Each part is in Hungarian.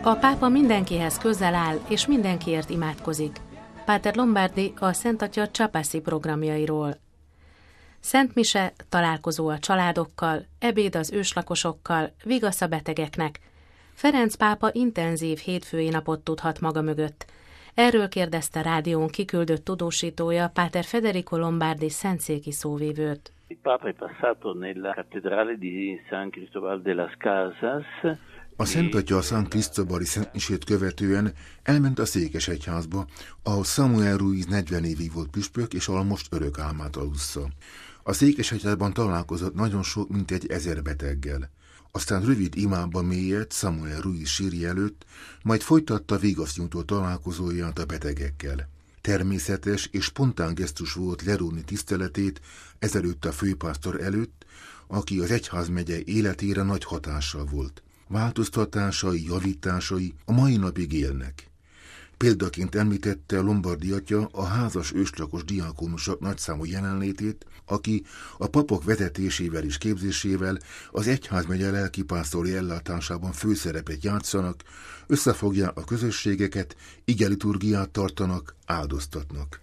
A pápa mindenkihez közel áll, és mindenkiért imádkozik. Páter Lombardi a Szent Atya Csapászi programjairól. Szent mise, találkozó a családokkal, ebéd az őslakosokkal, vigasz a betegeknek. Ferenc pápa intenzív hétfői napot tudhat maga mögött. Erről kérdezte rádión kiküldött tudósítója Páter Federico Lombardi szentszéki szóvivőt. A Szent Atya a San Cristobali szentmisét követően elment a székesegyházba, ahol Samuel Ruiz 40 évig volt püspök, és ahol most örök álmát alussza. A székesegyházban találkozott nagyon sok, mintegy 1000 beteggel. Aztán rövid imámba mélyedt Samuel Ruiz sírja előtt, majd folytatta vigasznyújtó találkozóját a betegekkel. Természetes és spontán gesztus volt leróni tiszteletét ezelőtt a főpásztor előtt, aki az egyházmegye életére nagy hatással volt. Változtatásai, javításai a mai napig élnek. Példaként említette Lombardi atya a házas őslakos diákónusok nagyszámú jelenlétét, aki a papok vezetésével és képzésével az egyházmegye lelkipásztori ellátásában főszerepet játszanak, összefogják a közösségeket, igeliturgiát tartanak, áldoztatnak.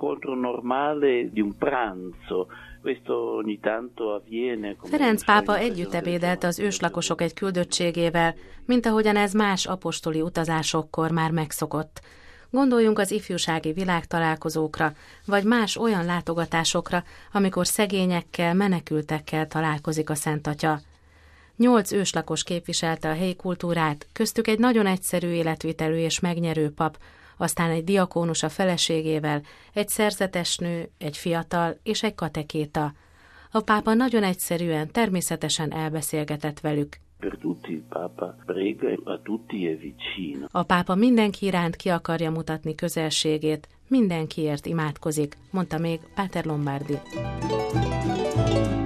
Ferenc pápa együtt ebédelt az őslakosok egy küldöttségével, mint ahogyan ez más apostoli utazásokkor már megszokott. Gondoljunk az ifjúsági világtalálkozókra, vagy más olyan látogatásokra, amikor szegényekkel, menekültekkel találkozik a Szent Atya. 8 őslakos képviselte a helyi kultúrát, köztük egy nagyon egyszerű életvitelű és megnyerő pap, aztán egy diakónus a feleségével, egy szerzetes nő, egy fiatal és egy katekéta. A pápa nagyon egyszerűen, természetesen elbeszélgetett velük. A pápa mindenki iránt ki akarja mutatni közelségét, mindenkiért imádkozik, mondta még Páter Lombardi.